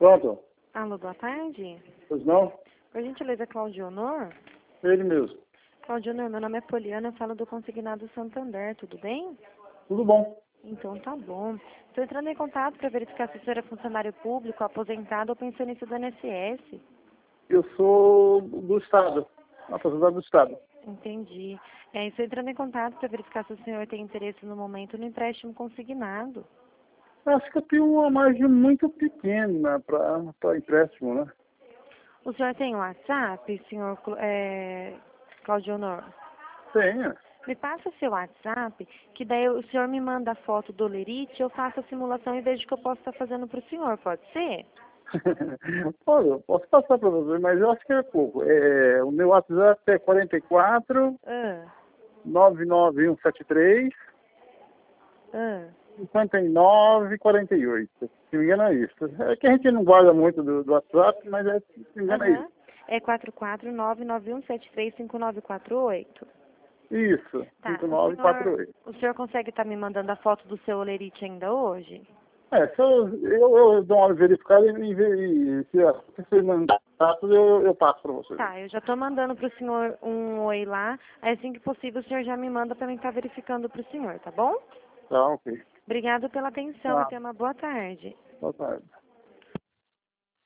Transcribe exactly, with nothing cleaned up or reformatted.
Pronto. Alô, boa tarde. Pois não? Por gentileza, Claudio Honor? Ele mesmo. Claudio Honor, meu nome é Poliana, eu falo do Consignado Santander, tudo bem? Tudo bom. Então tá bom. Estou entrando em contato para verificar se o senhor é funcionário público, aposentado ou pensionista do I N S S. Eu sou do Estado. Aposentado do Estado. Entendi. É, estou entrando em contato para verificar se o senhor tem interesse no momento no empréstimo consignado. Acho que eu tenho uma margem muito pequena para empréstimo, né? O senhor tem WhatsApp, senhor Cl- é, Claudio Honor? Tenho. Me passa seu WhatsApp, que daí o senhor me manda a foto do Lerite, eu faço a simulação e vejo o que eu posso estar fazendo para o senhor, pode ser? Olha, eu posso passar para você, mas eu acho que é pouco. É, o meu WhatsApp é quarenta e quatro, Ah, nove nove um sete três, ah. cinquenta e nove, quarenta e oito. Se não me engano é isso. É que a gente não guarda muito do, do WhatsApp, mas é, se não me engano é Aham. isso. É quatro quatro nove nove um sete três cinco nove quatro oito. Isso, Tá, cinco o nove quatro senhor, oito. o senhor consegue estar me mandando a foto do seu Olerite ainda hoje? É, se eu, eu, eu dou uma verificada e, e, e se você mandar tudo, eu, eu passo para você. Tá, eu já tô mandando pro senhor um oi lá, aí assim que possível o senhor já me manda pra mim estar verificando pro senhor, tá bom? Tá, ok. Obrigado pela atenção e Tá, tenha uma boa tarde. boa tarde.